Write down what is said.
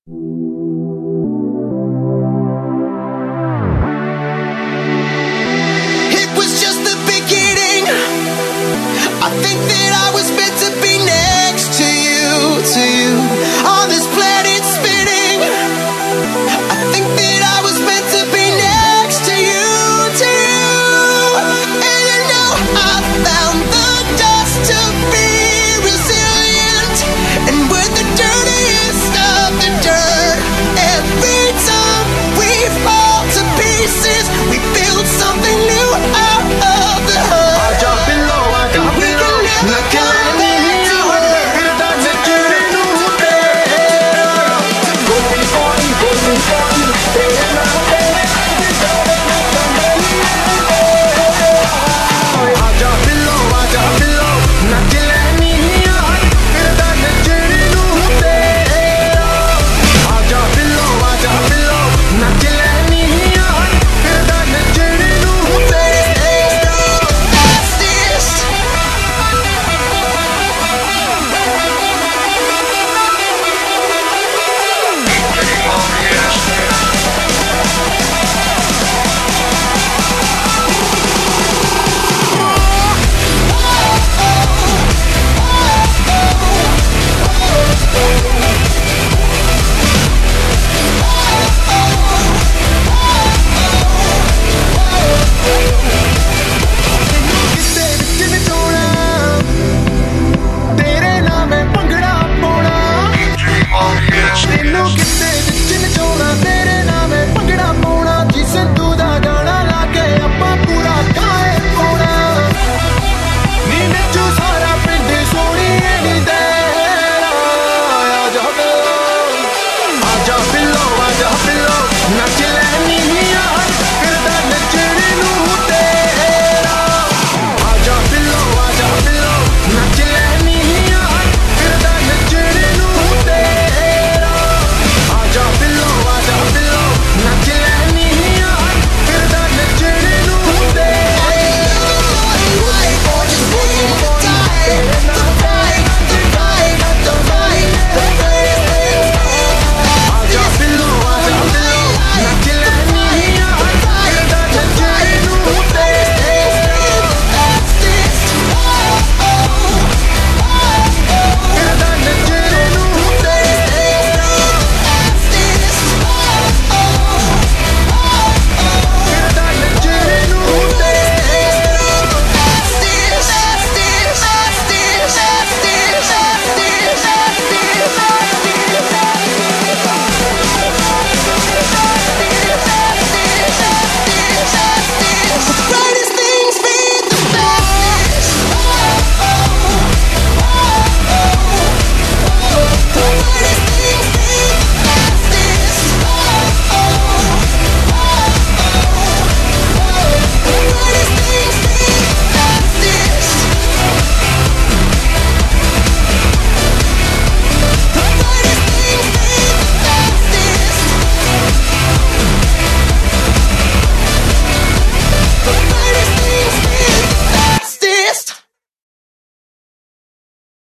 It was just the beginning. I think that I was meant to be next to you, on this planet spinning. I think that I was meant to be next to you, and you know I found the dust to be resilient, and we're the dirtiest of the dirt. Every time we fall to pieces, we build something new out of the hurt. I drop it low, And we can never come back to it. Not